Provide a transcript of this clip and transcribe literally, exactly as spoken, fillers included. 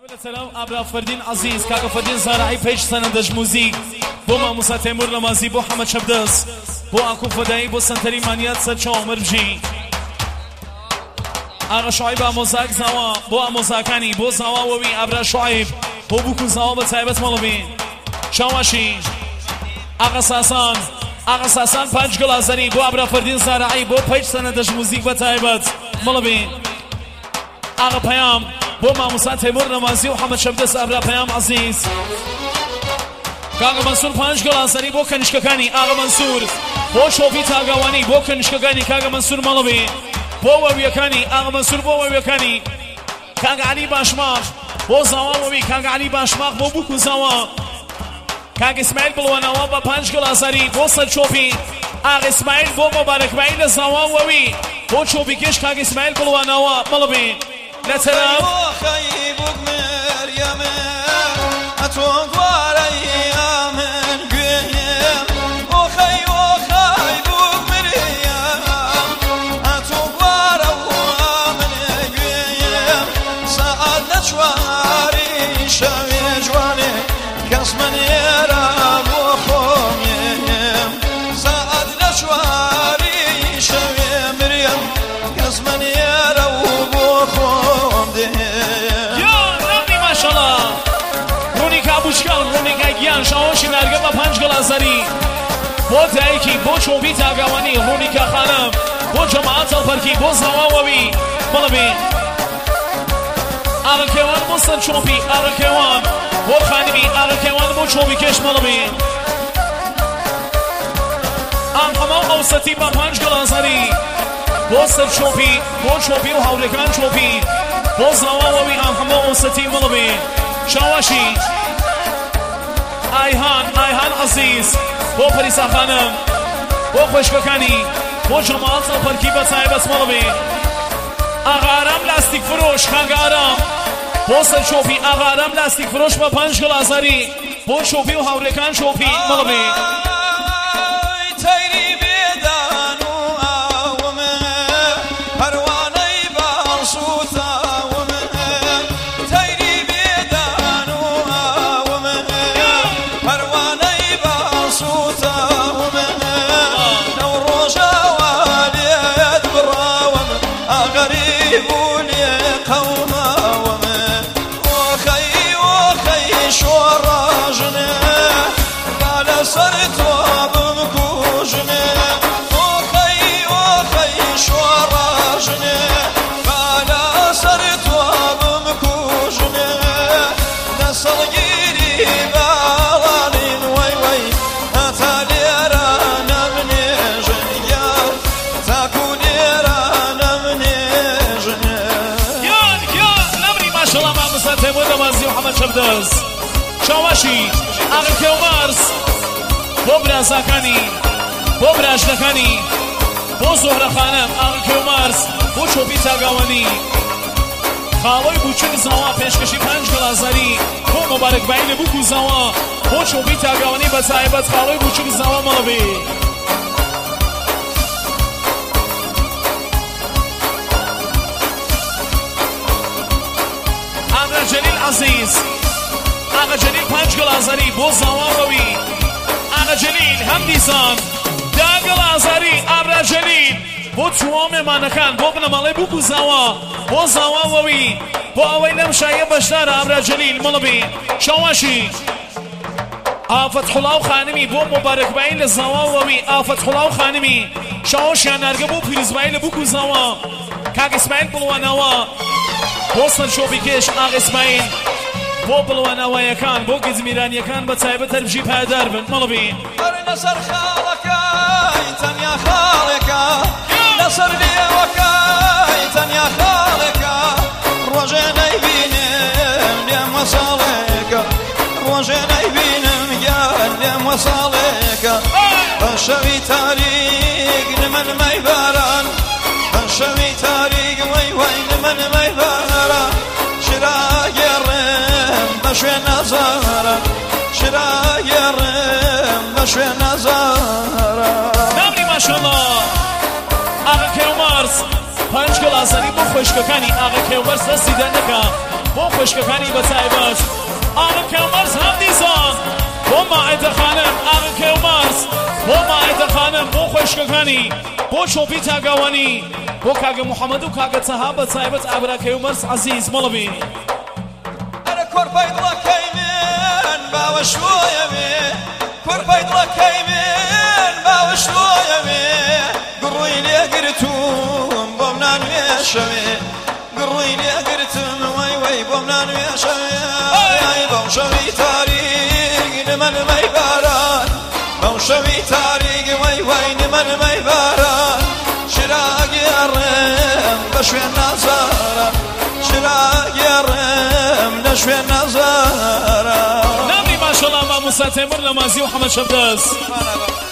سلام ابرا فردین عزیز کاکا فردین زارعی پیش سنندش موزیک بو ماموسا تیمور نمازی بو حمد شبدس بو اکو فدایی بو سنتری مانیت سچا عمر بجی آقا شعیب اموزاک زوا بو اموزاکانی بو زوا ووی ابرا شعیب بو بکن زوا بتایبت مالوین شواشی آقا ساسان آقا ساسان پنج گلازنی بو ابرا فردین زارعی بو پیش سنندش موزیک بتایبت مالوین آقا پیام بو ماموسا تیمور نمازی و حمد شبدس ابرا پیام عزیز کاغا منصور پنج گلازنی بو کنشککانی آقا منصور بو شوفی تاگوانی بو کنشککانی کاغا منصور مالوی بو وویکانی آقا منصور بو وویکانی کاغا علی باشماق بو زوا ووی کاغا علی باشماق بو بکو زوا کاغا اسماعیل بلوانوا با پنج گلازنی بو سر شوفی آقا اسماعیل بو مبارک بعیل زوا ووی بو شوفی کش کاغا اسماعیل بلوانوا مالوی لا سلام خيبك مريم اتوقع ايام قيم وخي وخيبك مريم اتوقع ايام قيم سعدنا شواري شوي جواني كسمن يرى وخوم سعدنا شواري شوي مريم كسمن يرى گیان شاوشی نرگه با پنج گلازری بو تایکی بو چوبی تاگوانی رونیکا خانم بو جماعت الپرکی بو زواوی ملبی آقا کیوان بو سن چوبی آقا کیوان بو خانمی آقا کیوان بو چوبی کش ملبی آم همه اوسطی با پنج گلازری بو سن چوبی بو چوبی و حولکان چوبی بو زواوی آم همه اوسطی ملبی شاوشی ایهان ایهان عزیز بو پریسا خانم بو خوشککانی بو جماعت الپرکی بتایبت مالوی آقا آرام لاستیک فروش خانگ آرام بو سر شوپی آقا آرام لاستیک فروش با پنج گلازاری بو شوپی و حورکان شوپی مالوی شبدز شواشی آقا کیومرز بو برازاکانی بو براجدکانی بو زهره خانم آقا کیومرز بو چوبی تاگوانی خالوی بوچوک زوا پیشکشی پنج گلازری بو مبارک بعیل بو زوا بو چوبی تاگوانی بتایبت خالوی بوچوک زوا مالوی آقا جلیل عزیز آقا جلیل پنج گلازری بو زواوی آقا جلیل هم دیسان ده گلازری آقا جلیل بو توام منکن بو بنمالی بو کو زوا بو زواوی بو اوی نمشایه بشتر آقا جلیل ملبی شواشی آفت حلاو خانمی بو مبارک بعیل زواوی آفت حلاو خانمی شواشی نرگه بو پیروز بعیل بو کو زوا کاک اسماعیل بلوانوا بوستن شوبی کش آقا اسماعیل بو بلوانوا یکان بو گزمیران یکان بتایبت تربجی پادر بن ملبی نصر خالکای تنیا خالکا نصر لیوکای تنیا خالکا روزه نبینم لیم وصالکا روزه نبینم یا لیم وصالکا شوی تاریک نمن میباران شوی تاریک وی وی نمن میباران شرايرم مشي نزارة شرايرم مشي نزارة نمري ما شاء الله آقا کیومرز پنج گلازری بۆ خوشکەکانی ئاغا کێومەرز دەستی دەرنەکە بۆ خوشکەکانی بەتایبەت ئاغا کێومەرز هەمدیسان بۆ مائدە خانم ئاغا کێومەرز بۆ مائدە خانم بۆ خوشکەکانی بۆ چۆپی تاگاوانی بۆ کاگە محەممەد و کاگە تەها بەتایبەت ئابرا کێومەرز عەزیز مەڵەبی ئەرە کۆرپەی دڵەکەی من باوەشۆیەمێ کۆرپەی دڵەکەی من باوەشۆیەمێ گڕووی لێگرتوم بۆم نانوێشەوێ گڕووی لێگرتم وەی وەی بۆم نانوێشەوێ بەو شەوی تاریک نمەنمەی باران بەو شەوی تاریک وەی وەی نمەنمەی باران شراگێڕم بە شوێن نازارە شراگێڕم لە شوێن نازارە نامی ماشەڵڵا مامۆستا تێمور لە مازی و حەمەد شەبدەست